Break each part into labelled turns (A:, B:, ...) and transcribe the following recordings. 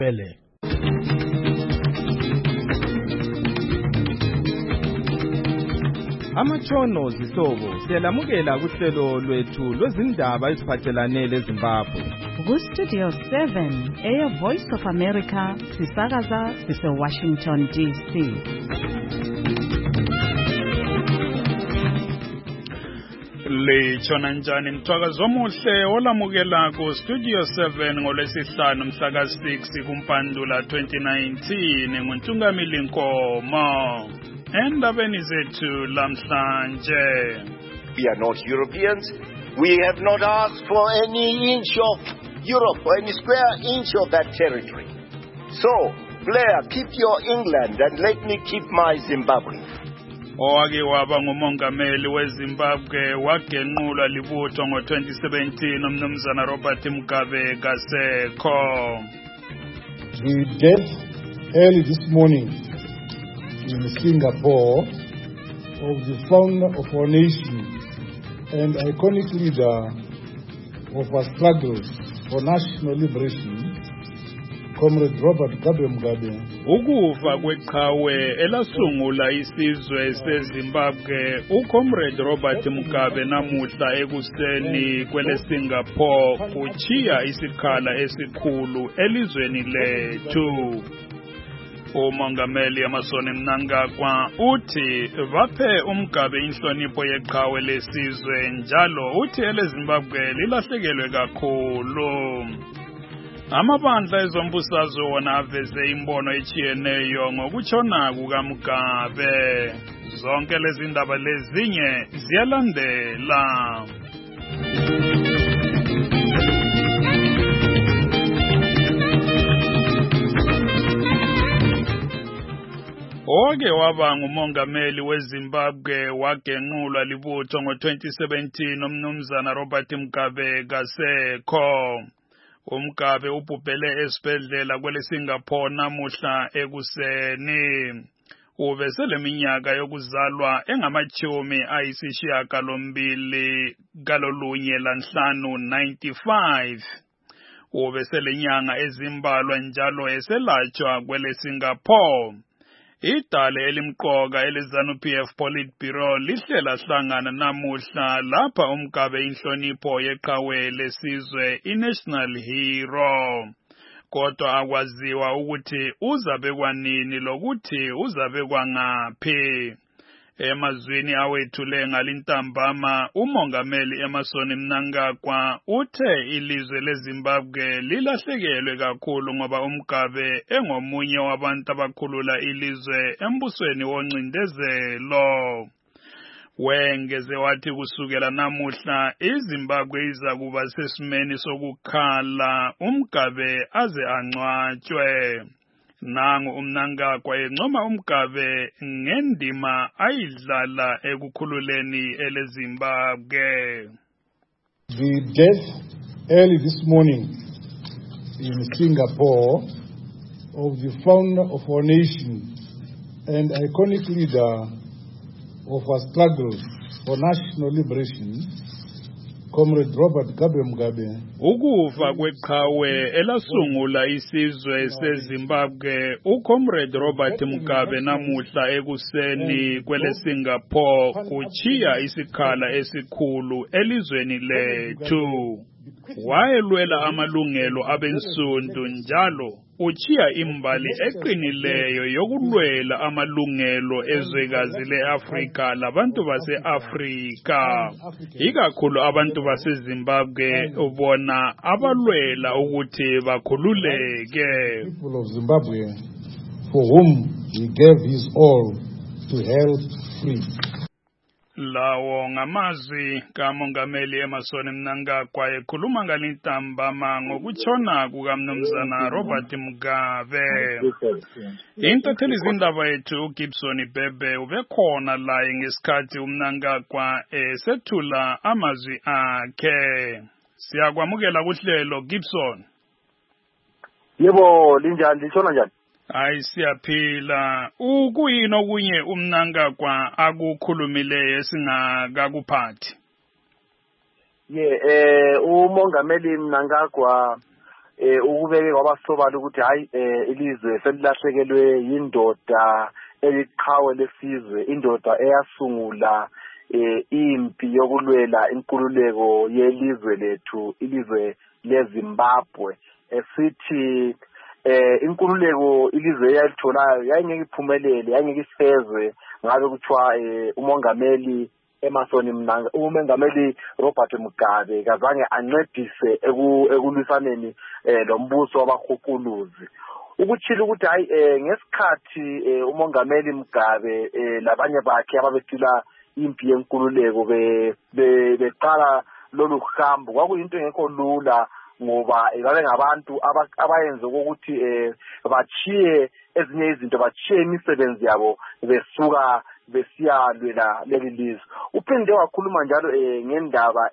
A: Bele. Amatshono zihlobo siyalamukela kuhlelo lwethu lwezindaba eziphathelane leZimbabwe.
B: Ku-Studio 7 Air Voice of America sisakaza sise-Washington DC.
C: Litshona njani mthwakazi omuhle olamukela ku-Studio 7 ngolwesihlanu mhla ka-6 kuMpandula 2019 nguNtungamili Nkomo. Endabeni zethu lamhlanje.
D: We are not Europeans. We have not asked for any inch of Europe or any square inch of that territory. So, Blair, keep your England and let me keep my Zimbabwe.
C: Owake waba ngumongameli weZimbabwe wagenqulwa libutho ngo-2017 umnumzana Robert Mugabe kasekho.
E: The death early this morning in Singapore of the founder of our nation and iconic leader of our struggles for national liberation, Comrade Robert Mugabe.
C: Ukufa kweqhawe elasungula isizwe seZimbabwe uComrade Robert Mugabe namuhla ekuseni kwele Singapore kuchiya isikhala esikhulu elizweni lethu. Umongameli Emmerson Mnangagwa uthi baphe uMugabe inhlonipho yeqhawe lesizwe njalo uthi eleZimbabwe lilahlekelwe kakhulu. Amabandla ezombusazwe wona aveze imbono echiyeneyo ngokutshona kukaMugabe. Zonke lezi ndaba lezinye ziyalandela. Owake waba ngumongameli weZimbabwe wagenqulwa libutho ngo-2017 umnumzana Robert Mugabe kasekho. uMugabe ubhubhele esibhedlela kwele Singapore namuhla ekuseni. Ubeseleminyaka yokuzalwa engamachumi ayisishiyagalombili kalolunye lanhlanu 95. Ubeselenyanga ezimbalwa njalo eselatshwa kwele Singapore. Idale elimqoka eleZANU-PF Politburo lihlela hlangana namuhla lapha uMugabe inhlonipho yeqhawe lesizwe iNational Hero. Kodwa akwaziwa ukuthi uzabekwa nini lokuthi uzabekwa ngaphi. Emazwini awethule ngalintambama umongameli Emmerson Mnangagwa uthe ilizwe leZimbabwe lilahlekelwe kakhulu ngoba uMugabe engomunye wabantu abakhulula ilizwe embusweni woncindezelo. Wengeze wathi kusukela namuhla iZimbabwe izakuba sesimeni sokukhala uMugabe aze angcwatshwe. Nangu uMnangagwa encoma uMugabe ngendima ayidlala ekukhululeni eleZimbabwe.
E: The death early this morning in Singapore of the founder of our nation and iconic leader of our struggles for national liberation, Comrade Robert Mugabe.
C: Ukufa kweqhawe elasungula isizwe seZimbabwe uComrade Robert Mugabe namuhla ekuseni kwele Singapore kuchiya isikhala esikhulu elizweni lethu. Wayelwela amalungelo abensundu njalo uchiya imbali eqinileyo yokulwela amalungelo ezwekazi leAfrika labantu base-Afrika. Ikakhulu abantu baseZimbabwe ubona abalwela ukuthi bakhululeke.
E: People of Zimbabwe for whom he gave his all to help free.
C: Lawo ngamazwi kamongameli Emmerson Mnangagwa ekhuluma ngalintambama ngokutshona kukamnumzana Robert Mugabe. Intatheli zindaba yethu uGibson Bhebe ubekhona la ngesikhathi uMnangagwa esethula amazwi akhe. Siyakwamukela kuhlelo Gibson.
F: Yebo, linjani litshona njani?
C: Hayi siyaphila. Ukuyini okunye uMnangagwa akukhulumileyo esingakakuphathi?
F: Umongameli Mnangagwa ukubeke kwabasobala ukuthi hayi ilizwe selilahlekelwe yindoda eliqhawe lesizwe, indoda eyasungula impi yokulwela inkululeko yelizwe lethu, ilizwe leZimbabwe. Sithi inkululeko ilizwe yalitholayo yayingeke iphumelele, yayingeke ifezwe ngabe kuthiwa umongameli umongameli Robert Mugabe kazange ancedise ekulwisaneni lombuso wabahuquluzi. Ukuchila ukuthi hayi ngesikhathi umongameli Mugabe labanye bakhe ababesila impi yenkululeko beqala lolu hambo, kwakuyinto engekho lula ngoba babe ngabantu abayenze ukuthi bachiye ezinye izinto, bachiye imisebenzi yabo besuka besiyalwela leli lizwe. Uphinde wakhuluma njalo ngendaba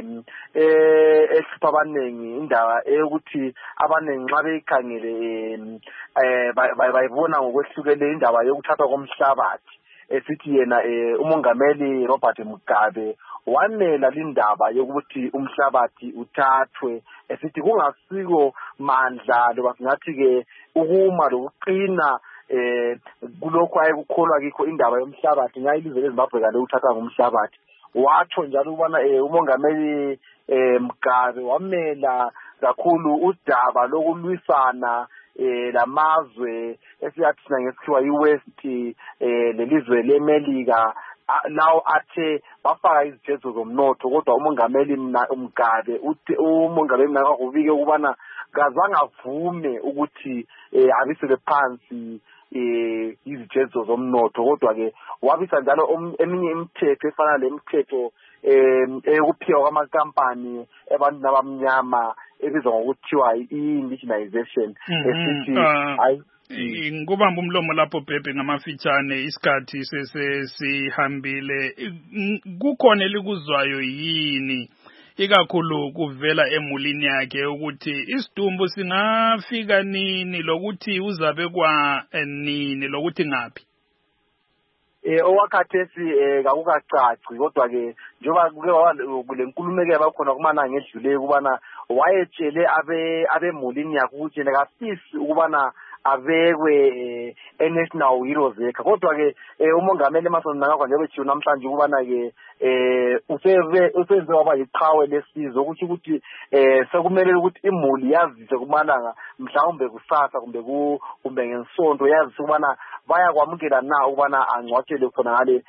F: ehlupha abaningi, indaba eyokuthi abaningi nxa beyikhangele bayibona ngokwehlukile indaba yokuthathwa komhlabathi. Esithi yena umongameli Robert Mugabe wamela lindaba yokuthi umhlabathi uthathwe, esithi kungasiko mandla loba singathi ke ukuma lokuqina kulokho ayekukholwa kikho indaba yomhlabathi ngayilizwe leZimbabwe kale uthatha ngomhlabathi. Watsho njalo ukubana umongameli Mugabe wamela kakhulu udaba lokulwisana lamazwe esiyathi thina ngesikhiwa iWest lelizwe leMelika lawo athe bafaka izijezo zomnotho, kodwa umongameli Mugabe umongameli nakubike ukubana kazange avume ukuthi abisele phansi izijezo zomnotho, kodwa ke wabisa njalo eminye imithetho efana lemithetho eyokuphiwa kwamakampani ebantwini abamnyama ebizwa ngokuthiwa i-indigenization. Esithi hayi
C: ngubamba umlomo lapho Bhebhe ngamafitshane, isikhathi sesihambile. Kukhona elikuzwayo yini ikakhulu kuvela emulini yakhe ukuthi isidumbu singafika nini lokuthi uzabe kwa nini lokuthi ngaphi?
F: Owakhathesi kakukacaci, kodwa ke njengoba kuke kule nkulumo bakhona kumana ngedlule ukubana wayetshele abemulini yakhe ukuthi ngafisi ukubana abekwe National Heroes Day, kodwa ke umongameli Emmerson Mnangagwa njengoba ethiyo namhlanje ukubana ke usenze waba yiqhawe lesizwe, ukuthi sekumele ukuthi imuli yazise kumalanga mhlawumbe kusasa kumbe ngensonto yazise ukubana bayakwamukela na ukubana angcwatshele khona ngale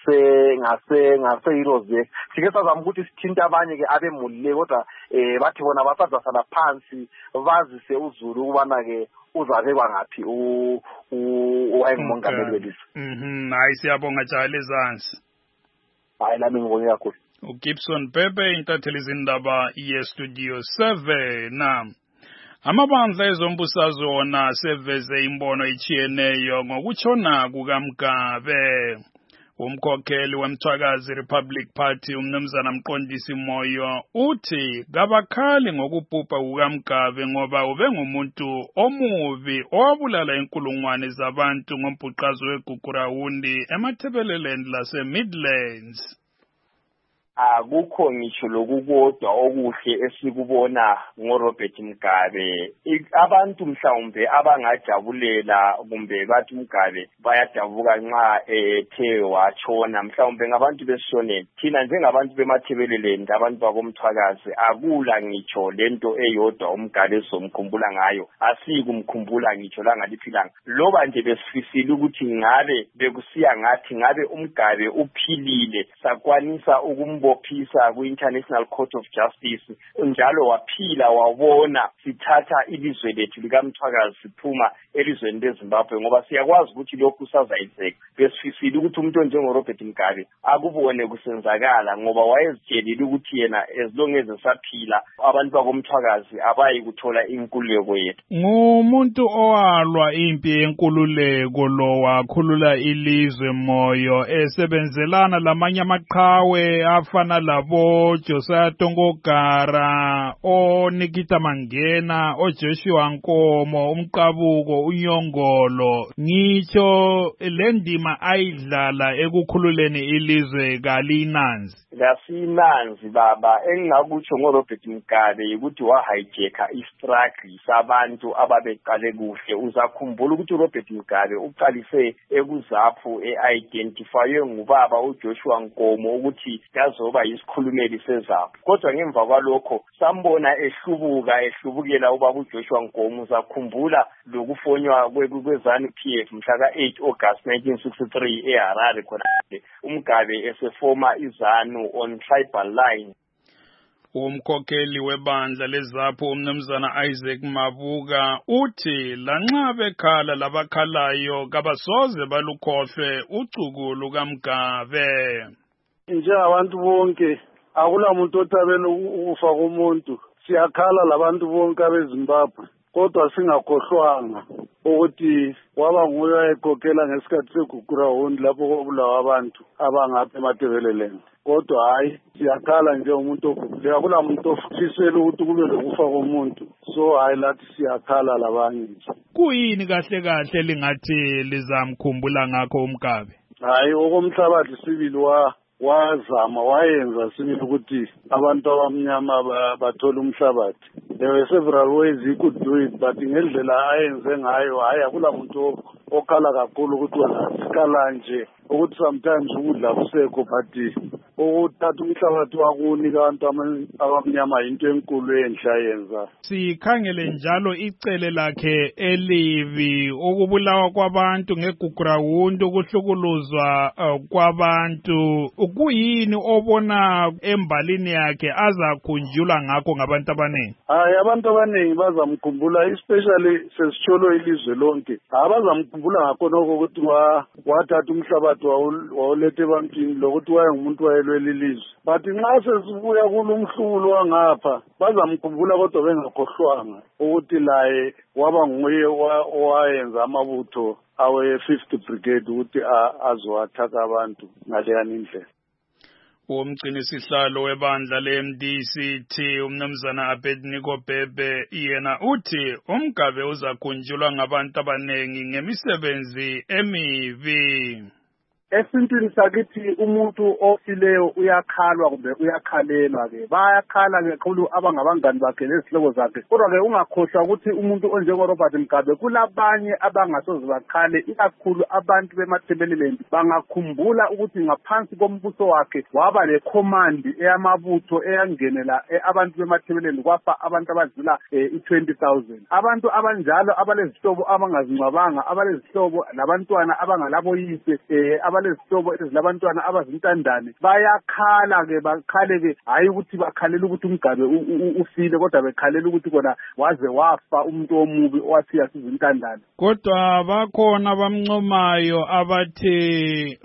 F: ngase Heroes Day. Sike sazama ukuthi sithinta abanye ke abemuli le, kodwa bathi bona basazasala phansi bazise uZulu ukubana ke uzabekwa ngaphi uwayengumongameli welizwe.
C: Hayi siyabonga jayele ezansi.
F: Hayi lami ngibonge kakhulu.
C: uGibson Bhebhe, intatheli izindaba yeStudio 7. Na amabandla ezombusazwe wona seveze imbono ichiyeneyo ngokutshona kukaMugabe. Umkhokheli wemthwakazi Republic Party umnumzana Mqondisi Moyo uthi kabakhali ngokubhubha kukaMugabe ngoba ubengumuntu omubi owabulala inkulungwane zabantu ngombhuqazo weGugurawundi emathebeleleni laseMidlands.
G: Akukho ngisho lokukodwa okuhle esikubona ngoRobert Mugabe. Abantu mhlawumbe abangajabulela kumbe bathi Mugabe bayadabuka nxa ethe watshona, mhlawumbe ngabantu besishoneni. Thina njengabantu bemathebeleleni abantu bakomthwakazi akula ngitsho lento eyodwa uMugabe somkhumbula ngayo, asikumkhumbula ngitsho langaliphilanga. Loba nje besifisile ukuthi ngabe bekusiya ngathi ngabe uMugabe uphilile sakwanisa ukumbophisa ku-International Court of Justice, njalo waphila wabona sithatha ilizwe lethu likaMthwakazi siphuma elizweni leZimbabwe, ngoba siyakwazi ukuthi lokhu kusazayiseka. Besifisile ukuthi umuntu onjengoRobert Mugabe akubone kusenzakala ngoba wayezitshelile ukuthi yena as long as esaphila abantu bakomthwakazi abayi kuthola inkululeko yethu.
C: Ngumuntu owalwa impi yenkululeko lo wakhulula ilizwe Moyo esebenzelana lamanye amaqhawe afa abafana labo Josiah Tongogara, Nikita Mangena, Joshua Nkomo, Umqabuko, uNyongolo, ngitsho le ndima ayidlala ekukhululeni ilizwe kalinanzi.
G: Lasinanzi baba, engingakutsho ngoRobert Mugabe ukuthi wahijacka istruggle sabantu ababeqale kuhle. Uzakhumbula ukuthi uRobert Mugabe uqalise ekuzaphu identifywe ngubaba uJoshua Nkomo ukuthi yazoba isikhulumeli sezaphu. Kodwa ngemva kwalokho sambona ehlubukela ubaba uJoshua Nkomo. Uzakhumbula lokufonywa kweZANU-PF mhla ka-8 August 1963 eHarare khona uMugabe esefoma iZANU on tribal line.
C: Umkhokheli webandla lezapho umnumzana Isaac Mabuka uthi lanxa bekhala labakhalayo kabasoze balukhohlwe ucuku lukaMugabe.
E: Njengabantu bonke akula muntu othabela ukufa komuntu, siyakhala labantu bonke abeZimbabwe kodwa singakhohlwanga ukuthi waba nguye ayekhokhela ngesikhathi segugurawundi lapho kwabulawa abantu abangapha eMatebeleland. Kodwa hayi siyakhala nje umuntu oguguleyo, akula muntu ofisela ukuthi kube lokufa komuntu, so hayi lathi siyakhala labanye nje.
C: Kuyini kahle kahle lingathi lizamkhumbula ngakho uMugabe?
E: Hayi okomhlabathi sibili wazama wayenza sibili ukuthi abantu abamnyama bathole umhlabathi. There were several ways he could do it, but ngendlela ayenze ngayo hayi akula muntu okhala kakhulu ukuthi wena sikhala nje ukuthi sometimes ukudla kusekho but ukuthatha umhlabathi wakunika abantu abamnyama into enkulu enhla.
C: Sikhangele njalo icele lakhe elibi, ukubulawa kwabantu ngegugurawundi, ukuhlukuluzwa kwabantu. Kuyini obona embalini yakhe azakhunjulwa ngakho ngabantu abaningi?
E: Hayi abantu abaningi bazamkhumbula, especially sesitsholo ilizwe lonke. Abazamkhumbula ngakho noko ukuthi wathatha umhlabathi wawulethe ebantwini lokuthi wayengumuntu wayelwela ilizwe. But nxa sesibuya kulumhlubulo wangapha bazamkhumbula kodwa bengakhohlwanga ukuthi laye waba nguye owayenza amabutho awe-5th Brigade ukuthi azowathaka abantu ngaleyani indlela.
C: Umgcinisihlalo webandla le-MDC umnumzana Abednego Bhebe yena uthi uMugabe uzakhunjulwa ngabantu abanengi ngemisebenzi emibi.
F: Esintwini sakithi umuntu ofileyo uyakhalwa kumbe uyakhalelwa ke. Bayakhala ngekhulu abangabangani bakhe nezihlobo zakhe. Kodwa ke ungakhohlwa ukuthi umuntu onjengoRobert Mugabe kulabanye abangasoze bakhale, ikakhulu abantu beMatebeleland bangakhumbula ukuthi ngaphansi kombuso wakhe waba lecommand eyamabutho eyangenela abantu beMatebeleland kwafa abantu abadlula i-20,000. Abantu abanjalo abalezihlobo abangazincwabanga, abalezihlobo labantwana abangalaboyise lezihlobo ezilabantwana abazintandane bayakhala ke bakhale ke hayi ukuthi bakhalela ukuthi uMugabe ufile kodwa bekhalela ukuthi kona waze wafa umuntu omubi owathi asizintandane.
C: Kodwa bakhona bamncomayo abathi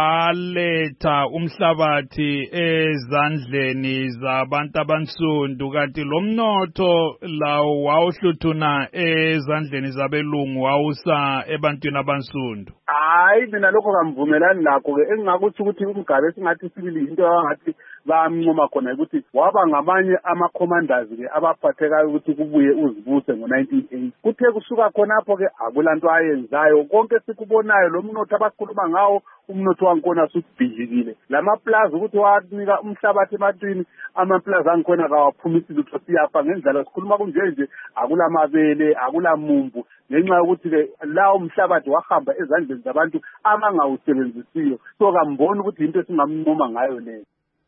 C: waletha umhlabathi ezandleni zabantu abansundu kanti lo mnotho lawo wawuhluthuna ezandleni zabelungu wawusa ebantwini abansundu.
F: Hayi mina lokho kamvumelani nakho ke. Engingakuthi ukuthi uMugabe singathi sibili into abangathi bamncoma khona ukuthi waba ngamanye ama-commanders ke abaphathekayo ukuthi kubuye uzibuse ngo-1980. Kuthe kusuka khonapho ke akulanto ayenzayo, konke sikubonayo lo mnotho abakhuluma ngawo umnotho wankona usubhijikile. Lamaplaza ukuthi wanika umhlabathi ematwini, amaplaza angikhona kawaphumisi lutho siyafa ngendlela sikhuluma kunje akulamabele akulamumbu ngenxa yokuthi ke lawo umhlabathi wahamba ezandleni zabantu abangawusebenzisiyo. So kamboni ukuthi into esingamncoma ngayo leyo.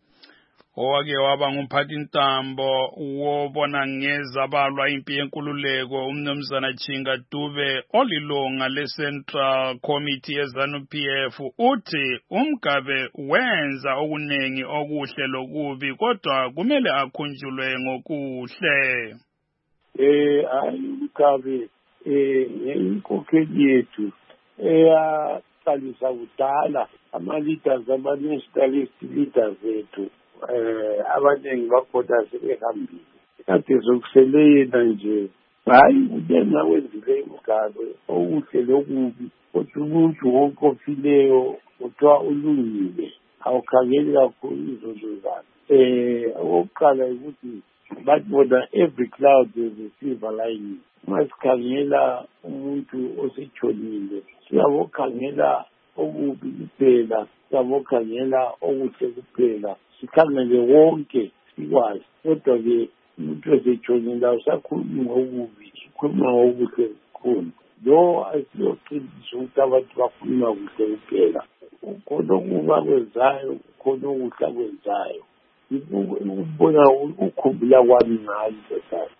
C: Owake waba ngumphathintambo wobona ngezabalwa impi yenkululeko umnumzana Chinga Dube olilunga le-Central Committee yeZANU-PF uthi uMugabe wenza okunengi okuhle lokubi kodwa kumele akhunjulwe ngokuhle.
H: uMugabe inkokheli yethu eyaqalisa kudala ama-leaders ama-nationalist leaders ethu abaningi bakhona sebehambile kade zokusele yena nje hayi ubena wenzile uMugabe okuhle lokubi kodwa umuntu wonke ofileyo kuthiwa ulungile awukhangeli kakhulu izozuzana. Okokuqala ukuthi bathi bona every cloud is a silver lining. Uma sikhangela umuntu osetshonile, siyabokhangela okubi kuphela, siyabokhangela okuhle kuphela, sikhangele wonke sikwazi. Kodwa-ke umuntu osetshonile awusakhulumi ngokubi, sikhuluma ngokuhle kukhona. Lo asiyoqiniso ukuthi abantu bakhuluma kuhle kuphela. Khona okuba kwenzayo, khona okuhle akwenzayo. Ukubona ukukhumbula kwami ngayo sesasa.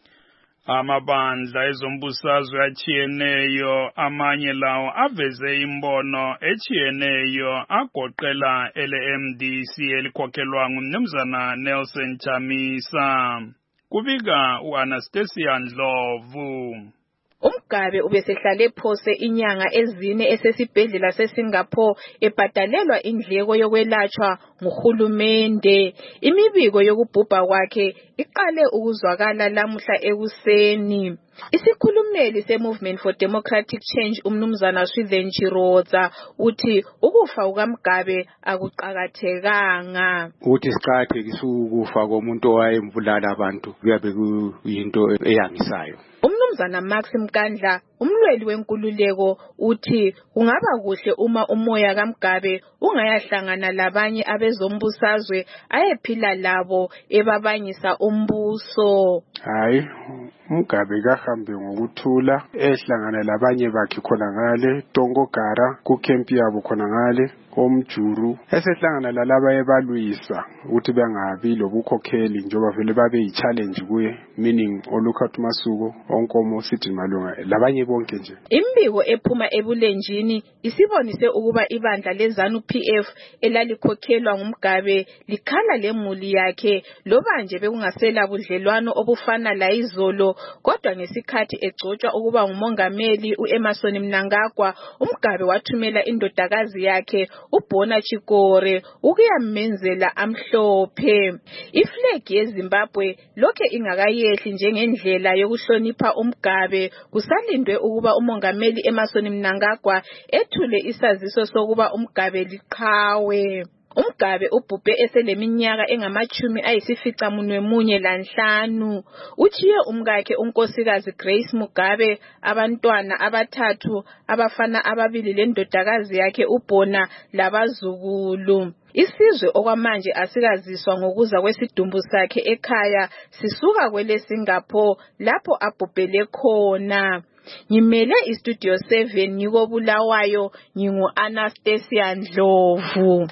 C: Amabandla ezombusazwe achiyeneyo amanye lawo aveze imbono echiyeneyo agoqela LMDC elikhokhelwa ngumnumzana Nelson Chamisa. Kubika uAnastasia Ndlovu.
I: Umgabe ubesehlale phose inyanga ezine esesibhedlela seSingapore ebhadalelwa indleko yokwelatshwa nguhulumende. Imibiko yokubhubha kwakhe iqale ukuzwakala lamuhla ekuseni. Isikhulumeli se-Movement for Democratic Change umnumzana Swithen Chiroza uthi ukufa kukaMgabe akuqakathekanga.
J: Uthi siqakathekisa ukufa komuntu owayembulala abantu kuyabe kuyinto eyangisayo.
I: Umnumzana Max Mkandla umlweli wenkululeko uthi kungaba kuhle uma umoya kaMgabe ungayahlangana labanye abezombusazwe ayephila labo ebabanyisa umbuso.
J: Hayi, uMgabe kahambe ngokuthula ehlangana labanye bakhe khona ngale Tongogara ku camp yabo khona ngale omjuru esehlangana lalaba ebalwisa ukuthi bengabi lobukhokheli njengoba vele babe yi-challenge kuye, meaning olukhathi masuku onkomo sithi malunga labanye bonke nje.
I: Imbiko ephuma ebulenjini isibonise ukuba ibandla leZANU PF elalikhokhelwa ngumgabe likhala lemuli yakhe loba nje bekungasela budlelwano obufana la izolo, kodwa ngesikhathi egcotshwa ukuba ngumongameli uEmmerson Mnangagwa, umgabe wathumela indodakazi yakhe uBona Chikore ukuyamenzela amhlophe. Iflag yeZimbabwe lokhe ingakayehli njengendlela yokuhlonipha umgabe, kusalindwe ukuba umongameli Emmerson Mnangagwa ethule isaziso sokuba umgabe liqhawe. Umgabe ubhubhe eseleminyaka engama-95. Uchiye umkakhe unkosikazi Grace Mugabe, abantwana abathathu, abafana ababili lendodakazi yakhe uBona labazukulu. Isizwe okwamanje asikaziswa ngokuza kwesidumbu sakhe ekhaya sisuka kwele Singapore lapho abhubhele khona. Ngimele iStudio 7 ngikobulawayo ngingu-Anastasia Ndlovu.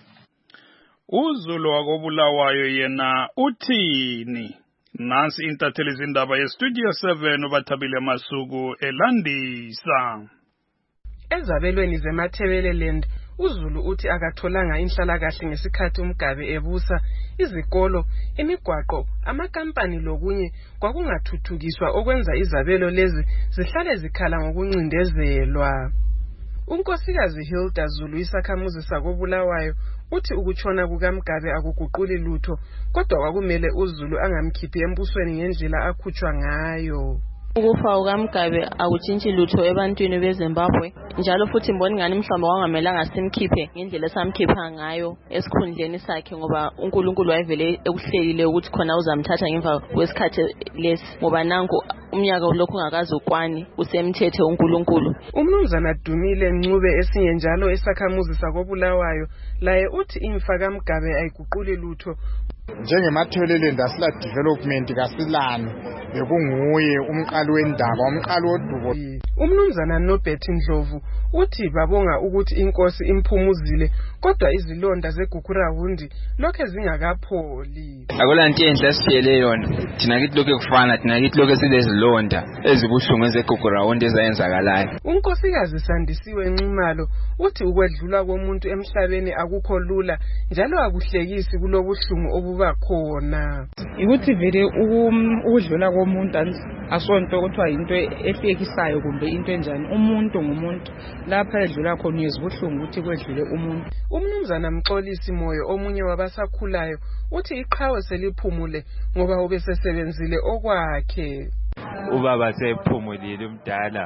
C: uZulu wakobulawayo yena uthini? Nansi intatheli zindaba yeStudio 7 uBathabile Masuku elandisa.
K: Ezabelweni zeMathebeleland uZulu uthi akatholanga inhlalakahle ngesikhathi umgabe ebusa, izikolo, imigwaqo, amakampani lokunye kwakungathuthukiswa okwenza izabelo lezi zihlale zikhala ngokuncindezelwa. Unkosikazi Hilda Zulu isakhamuzi sakobulawayo uthi ukutshona kukaMgabe akuguquli lutho, kodwa kwakumele uZulu angamkhiphi embusweni ngendlela akhutshwa ngayo.
L: Ukufa kukaMgabe akutshintshi lutho ebantwini beZimbabwe, njalo futhi mboni ngani mhlawumbe wangamelanga simkhiphe ngendlela esamkhipha ngayo esikhundleni sakhe, ngoba uNkulunkulu wayevele ekuhlelile ukuthi khona uzamthatha ngemva kwesikhathi lesi, ngoba nanku umnyaka lokhu ungakaze ukwani usemthethe uNkulunkulu.
K: Umnumzana Dumile Ncube esinye njalo esakhamuzi sakobulawayo laye uthi imfa kaMgabe ayiguquli lutho.
M: NjengemaThebeleland asila development kasilani, bekunguye umqali wendaba, umqali wodubo.
K: Umnumzana Nobethi Ndlovu uthi babonga ukuthi inkosi imphumuzile, kodwa izilonda zeGukurahundi lokhe zingakapholi.
N: Akulanto enhle esifiyele yona, thina kithi lokho kufana, thina kithi lokho silezilonda ezibuhlungu zeGukurahundi ezayenzakalayo.
K: Unkosikazi Sandisiwe Ncimalo uthi ukwedlula komuntu emhlabeni akukho lula, njalo akuhlekisi kulobuhlungu obuba khona.
O: Ukuthi vele ukudlula komuntu asonto kuthiwa into ehlekisayo kumbe into enjani. Umuntu ngumuntu, lapha edlula khona uyezibuhlungu ukuthi kwedlule umuntu.
K: Umnumzana Mxolisi Moyo omunye wabasakhulayo uthi iqhawe seliphumule ngoba ubesesebenzile okwakhe.
P: Ubaba sephumulile umdala,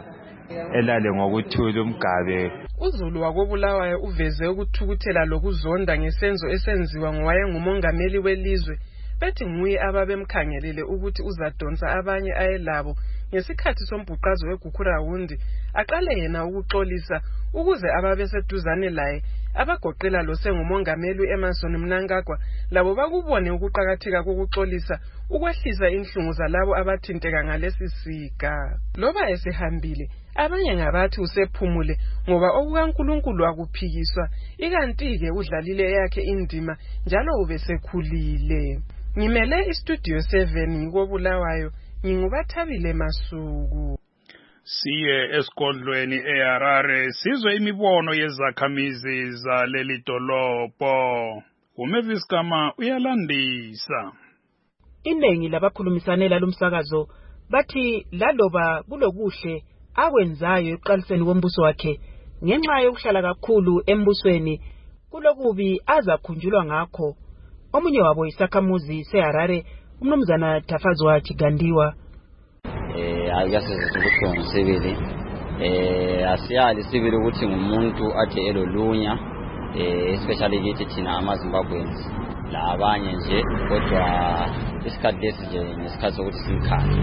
N: elale ngokuthula uMgabe.
K: uZulu wakobulawayo uveze ukuthukuthela lokuzonda ngesenzo esenziwa ngowayengumongameli welizwe bethi nguye ababemkhangelile ukuthi uzadonsa abanye ayelabo ngesikhathi sombhuqazo weGukurahundi aqale yena ukuxolisa ukuze ababeseduzane laye abagoqela lo sengumongameli uEmmerson Mnangagwa labo bakubone ukuqhakatheka kokuxolisa ukwehlisa inhlungu zalabo abathinteka ngalesi siga. Loba esehambile abanye ngabathi usephumule ngoba okukaNkulunkulu akuphikiswa ikanti-ke udlalile yakhe indima njalo ubesekhulile. Ngimele iStudio 7 ngikobulawayo ngingubathabile Masuku.
C: Siye esigodlweni eHarare sizwe imibono yezakhamizi zaleli dolobho. uMavis Kama uyalandisa.
P: Iningi labakhulumisanela lomsakazo bathi laloba kulokuhle akwenzayo eqaliseni kombuso wakhe ngenxa yokuhlala kakhulu embusweni kulokubi azakhunjulwa ngakho. Omunye wabo isakhamuzi seHarare umnumzana Tafazwa Chigandiwa.
Q: Ayasizwe ukuthi ngumsebeli asiyali sibili ukuthi ngumuntu athe elolunya especially kithi thina amaZimbabweans labanye nje kodwa isikhathi lesi nje nesikhathi sokuthi simkhanye.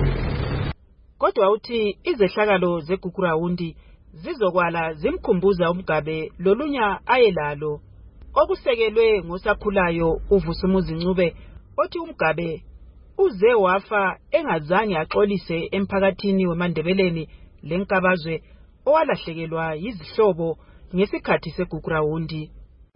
P: Kodwa uthi izehlakalo zeGukurahundi zizokwala zimkhumbuza uMgabe lolunya ayelalo okusekelwe ngosakhulayo uVusumuzi Ncube othi uMgabe uze wafa engazange axolise emphakathini weMandebeleni lenkabazwe owalahlekelwa yizihlobo ngesikhathi seGukurahundi.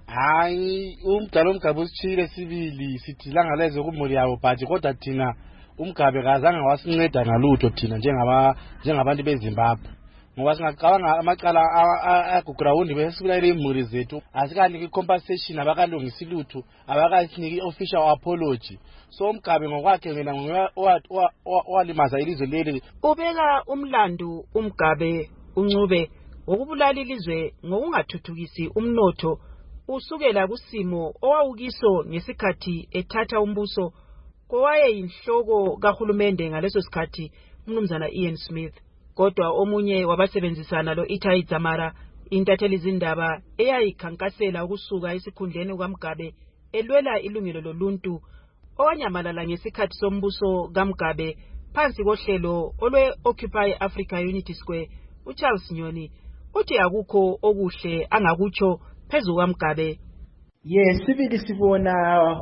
R: Hayi umdala uMgabe usithile sibili sithi langaleze kumuli yawo but kodwa thina uMgabe kazange wasinceda ngalutho thina njengabantu beZimbabwe ngoba singaqabanga amacala aGukurahundi besibulale imuli zethu asikaniki compensation abakalungisa ilutho abakasiniki official apology. So uMgabe ngokwakhe ngena owalimaza ilizwe leli.
P: Ubeka umlando uMgabe uNcube ukubulala ilizwe ngokungathuthukisi umnotho usukela kusimo owawukiso ngesikhathi ethatha umbuso kowayeyinhloko kahulumende ngaleso sikhathi umnumzana Ian Smith. Kodwa omunye wabasebenzisana lo Itai Dzamara intatheli izindaba eyayikhankasela ukusuka esikhundleni kaMgabe elwela ilungelo loluntu owanyamalala ngesikhathi sombuso kaMgabe phansi kohlelo olwe Occupy Africa Unity Square. uCharles Nyoni uthi akukho okuhle angakutsho phezu kaMgabe.
S: Yes, sibili sibona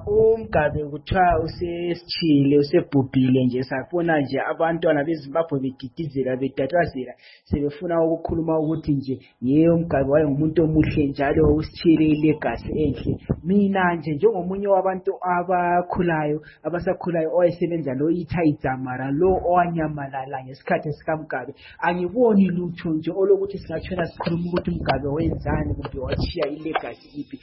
S: uMgabe kuthiwa usesichile usebhubhile nje sakubona nje abantwana beZimbabwe begidizela bedatazela sebefuna ukukhuluma ukuthi nje yeye uMgabe wayengumuntu omuhle njalo usichile ilegacy enhle. Mina nje njengomunye wabantu abakhulayo abasakhulayo owayesebenza lo Itai Dzamara lo owanyamalala ngesikhathi sikaMgabe angiboni lutho nje olokuthi singatshona sikhuluma ukuthi uMgabe wenzani kumbe wachiya ilegacy ipi.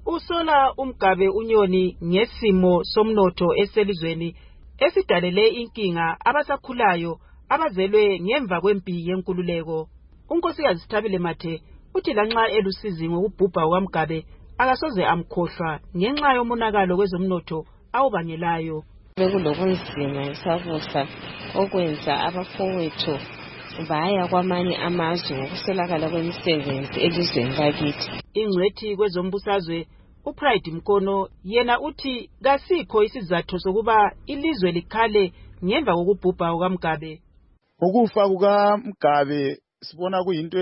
P: Usola uMgabe uNyoni ngesimo somnotho eselizweni esidalele inkinga abasakhulayo abazelwe ngemva kwempi yenkululeko. uNkosikazi Sithabile Mathe uthi lanxa elusizi ngokubhubha kwaMgabe akasoze amkhohlwa ngenxa yomonakalo kwezomnotho awubangelayo.
L: Bekulobunzima esabusa okwenza abafowethu baya kwamanye amazwe ngokuswelakala kwemisebenzi elizweni lakithi.
P: Ingcwethi kwezombusazwe uPride Mkono yena uthi kasikho isizathu sokuba ilizwe likhale ngemva kokubhubha kukaMgabe.
T: Ukufa kukaMgabe sibona kuyinto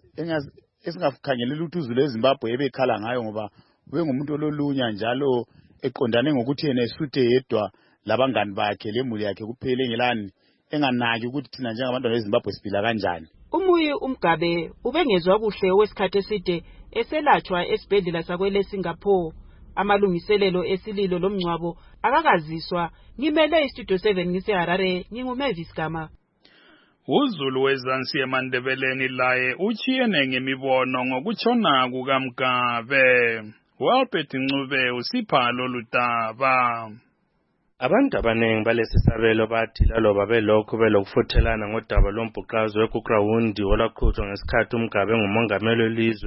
T: esingakhangelela ukuthi uZulu eZimbabwe ebekhala ngayo ngoba ubengumuntu ololunya njalo eqondane ngokuthi yena esuthe yedwa labangani bakhe lemuli yakhe kuphela engelani enganaki ukuthi thina njengabantwana beZimbabwe siphila kanjani.
P: Umuyi uMgabe ubengezwa kuhle owesikhathi eside eselatshwa esibhedlela sakwele Singapore. Amalungiselelo esililo lomncwabo akakaziswa. Ngimele iStudio 7 ngiseHarare nginguMavis Kama.
C: uZulu wezansi eMandebeleni laye uchiyene ngemibono ngokutshona kukaMgabe. uAlbert Ncube usipha lolu daba.
U: Abantu abanengi balesisabelo bathi laloba belokhu belokufuthelana ngodaba lombhuqazo weGukurahundi olwaqhutshwa ngesikhathi uMgabe ngumongameli welizwe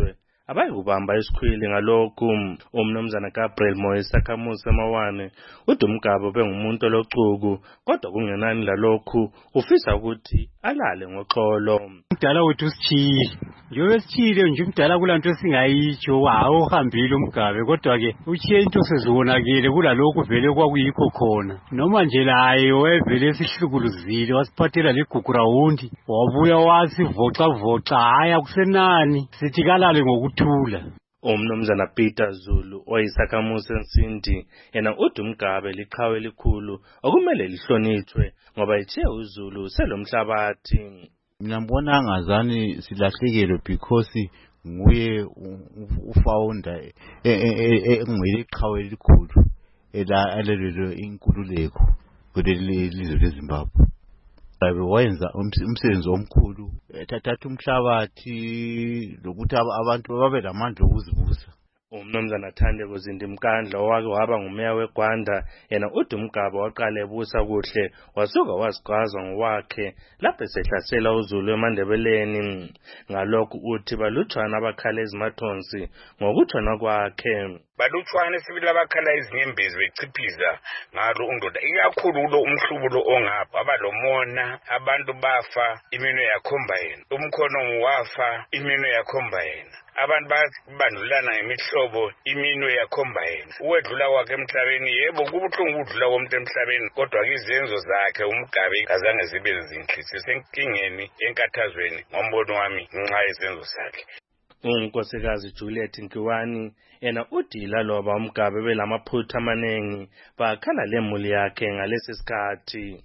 U: abayikubamba isikhwili ngalokhu. Umnumzana Gabriel Moyisakhamusa Mawane uthi uMgabe ubengumuntu olochuku kodwa kungenani lalokhu ufisa ukuthi alale ngoxolo.
A: Umdala wethu usitshile njengoba esitshile nje umdala kulanto esingayitsho awuhambile uMgabe kodwa ke utshiye into sezonakele kulalokhu vele kwakuyikho khona noma nje laye wevele esihlukuluzile wasiphathela legugu rawundi wabuya wasivoxa haya kusenani sithi kalale ngokuthula.
U: Umnumzana Peter Zulu oyisakhamusa Nsindi yena uthi uMgabe liqhawe elikhulu okumele lihlonitshwe ngoba ithe uZulu selomhlabathi.
V: Mina mbona angazani silahlekelwe because nguye ufounder engwele iqhawe elikhulu alelo inkululeko kuleli lizwe leZimbabwe. Wayenza umsebenzi omkhulu ethatha umhlabathi lokuthi abantu babe lamandla okuzibusa.
U: Umnumzana Thandeko Zindimkandla owake waba ngumeya weGwanda yena uthi uMgabe waqala ebusa kuhle wasuka wasigwaza ngowakhe lapho esehlasela uZulu eMandebeleni. Ngalokhu uthi balutshwana abakhala ezimathonsi ngokutshona kwakhe.
W: Balutshwana sibili abakhala izinyembezi bechiphiza ngalo undoda ikakhulu lo umhlubulo ongapha abalomona abantu bafa imino yakhomba yena umkhono wafa imino yakhomba yena abantu babandlulana ngemihlobo imino yakhomba yena uwedlula kwakhe emhlabeni yebo kubuhlungu ukudlula komuntu emhlabeni kodwa izenzo zakhe uMgabe kazange zibe zinhle sisenkingeni enkathazweni ngombono wami ngenxa yezenzo zakhe.
U: Unkosikazi Juliet Nkiwani yena uthi laloba uMgabe belamaphutha amanengi bakhala lemuli yakhe ngalesi sikhathi.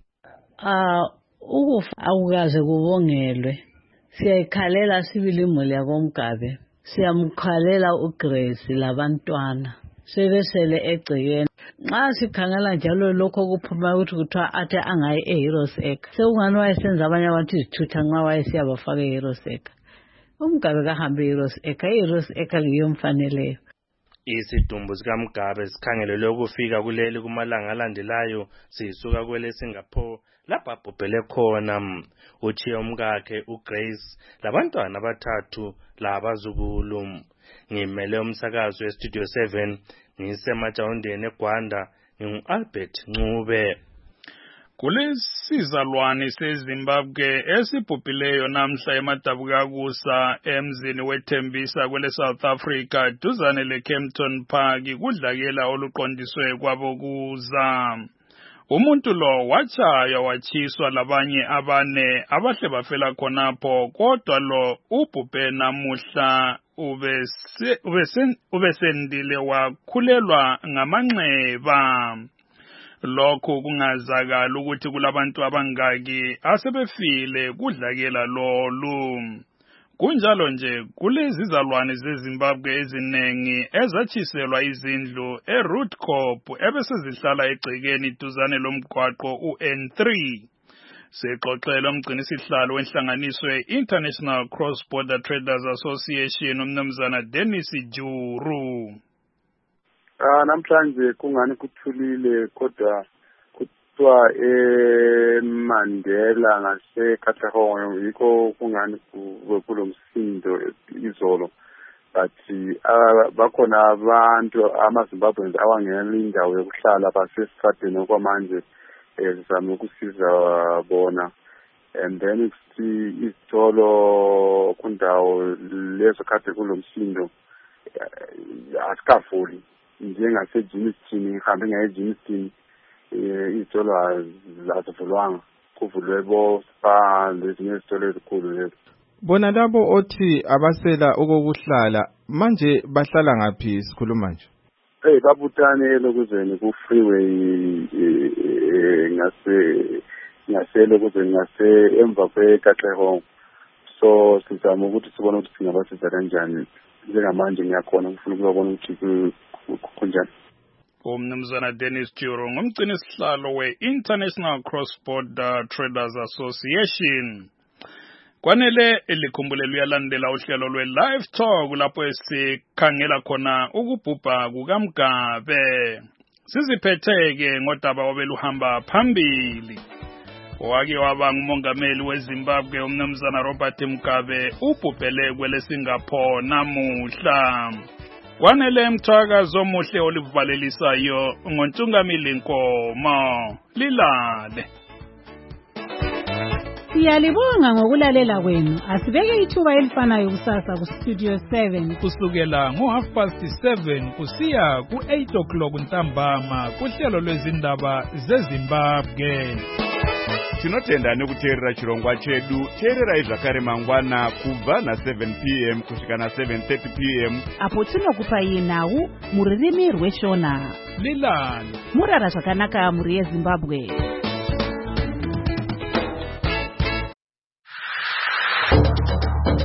X: Ukufa akukaze kubongelwe. Siyayikhalela sibili imuli yakoMgabe. Siyamkhalela uGrace labantwana. Sebesele egcekeni. Nxa sikhangela njalo lokho kuphuma ukuthi kuthiwa athe angayi eHeroes Acre. Sekungani wayesenza abanye abantu izithutha nxa wayesiyabafaka eHeroes Acre. uMgabe kahambe eHeroes Acre. eHeroes Acre ngiyomfaneleyo.
U: Isidumbu sikaMgabe sikhangelelwe ukufika kuleli kumalanga alandelayo sisuka kwele Singapore lapho abhubhele khona. Uchiye umkakhe uGrace labantwana abathathu labazukulu. Ngimele umsakazo weStudio 7 ngisemajawundeni eGwanda ngingu-Albert Ncube.
C: Kulesizalwane seZimbabwe esibhubhileyo namhla eMadabukakusa emzini weThembisa kwele South Africa duzane leKempton Park kudlakela oluqondiswe kwabokuza. Umuntu lo wachaya wachiswa labanye abane abahle bafela khonapho kodwa lo ubhubhe namuhla ubesendile wakhulelwa ngamanxeba. Lokho kungazakala ukuthi kulabantu abangaki asebefile kudlakela lolu. Kunjalo nje kulezizalwane zeZimbabwe ezinengi ezachiselwa izindlu eRootcorp ebesezihlala egcekeni duzane lomgwaqo uN3. Sexoxela umgcinisihlalo wenhlanganiso International Cross Border Traders Association umnumzana Dennis Juru.
E: Namhlanje kungani kuthulile kodwa kuthiwa eMandela ngaseKatlehong yikho kungani kulomsindo izolo but bakhona abantu amaZimbabweans abangena indawo yokuhlala basesifadeni okwamanje sizama ukusiza bona and then izitolo kundawo lezo kade kulomsindo asikavuli njengaseJimmiston ngihambe ngeJimmiston izitolo azivulwanga kuvulwe boSpar lezinye izitolo ezikhulu lezo.
Y: Bona labo othi abasela okokuhlala manje bahlala ngaphi sikhuluma nje?
E: Babutane elokuzeni ku-freeway ngase emva kweKatlehong. So sizama ukuthi sibone ukuthi singabasiza kanjani. Njengamanje ngiyakhona ngifuna ukubona ukuthi kunjani.
C: Umnumzana Dennis Juru ngumgcinisihlalo we-International Cross Border Traders Association. Kwanele elikhumbulelo uyalandela uhlelo lwe-Live Talk lapho esikhangela khona ukubhubha kukaMgabe. Siziphetheke ngodaba obeluhamba phambili. wake waba ngumongameli weZimbabwe umnumzana Robert Mugabe ubhubhele kweleSingapore namuhla. Kwanele mthakazo omuhle olivalelisayo ngoNtungamili Nkomo. Lilale.
B: Siyalibonga ngokulalela kwenu. Asibeke ithuba elifanayo kusasa ku Studio 7
C: kusukela ngo7:30 kusiya ku8:00 ntambama kuhlelo lwezindaba zeZimbabwe.
D: Tinotenda nekuteerera chirongwa chedu. Teerera zvakare mangwana kubva na7 p.m. kusvika na7:30 p.m.
B: apo tinokupa nhau muririmi rweshona.
C: Lilale.
B: Murara zvakanaka muri yeZimbabwe.